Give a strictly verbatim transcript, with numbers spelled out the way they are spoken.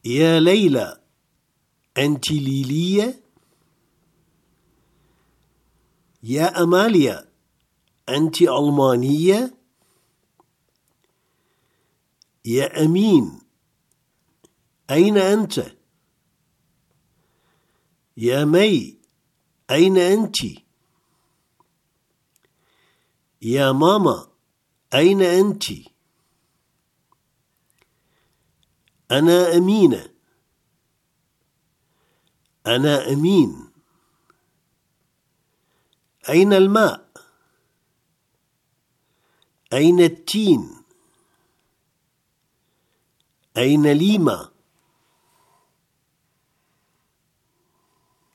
يا ليلى، أنت ليلية؟ يا أماليا، أنت ألمانية؟ يا أمين، أين أنت؟ يا مي، أين أنت؟ يا ماما، أين أنت؟ أنا أمينة. أنا أمين. أين الماء؟ أين التين؟ أين ليما؟